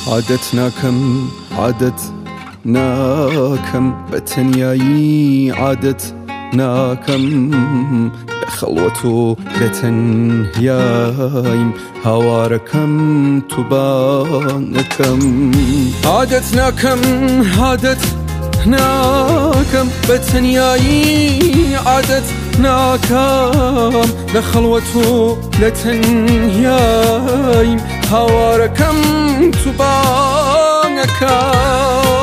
عادت ناكم بتنياي عادت ناكم خلوتو لتنهيايم هواركم تبانكم عادت ناكم بتنياي عادت ناكم لخلوتو لتنهيايم هواركم تبانكم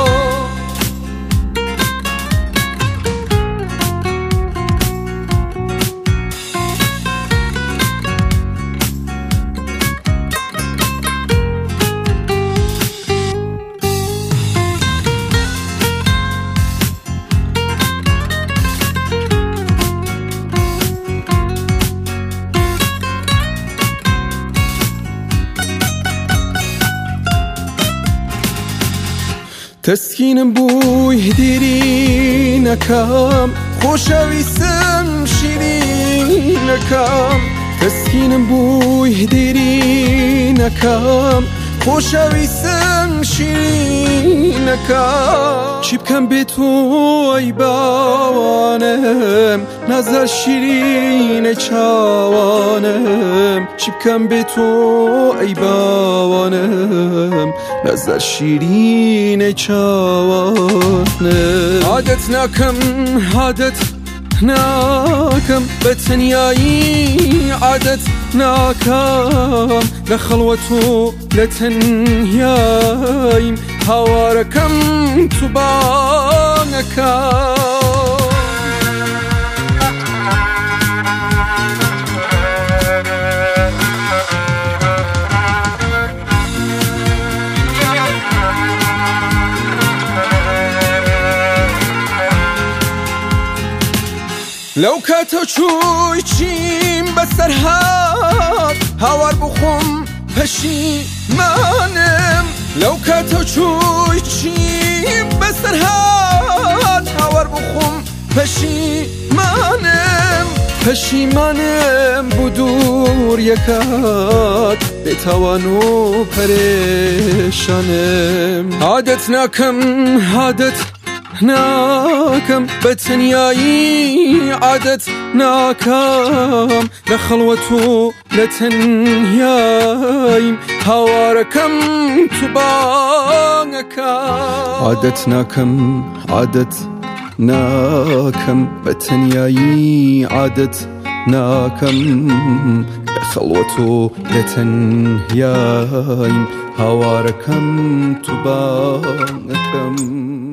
تسكين بوي هديرينكم خوشويسم شيرينكم تسكين بوي هديرينكم خوشويسم شيرينكم چی بکم به تو ای باوانم نظر شیرین چاوانم چی بکم به تو ای باوانم نظر شیرین چاوانم عادت ناكم بتنياي عادت ناكم لخلوتو لتنهيايم هواركم تبانكم لو كاتو چوی چیم بسرهات هوار بخم پشیمانم لو كاتو چوی چیم بسرهات هوار بخم پشیمانم بودور یکات بتوانو پریشانم عادت ناكم بتنياي عادت ناكم لخلوتو لتنهيايم هواركم تبانكم عادت ناكم بتنياي عادت ناكم لخلوتو لتنهيايم هواركم تبانكم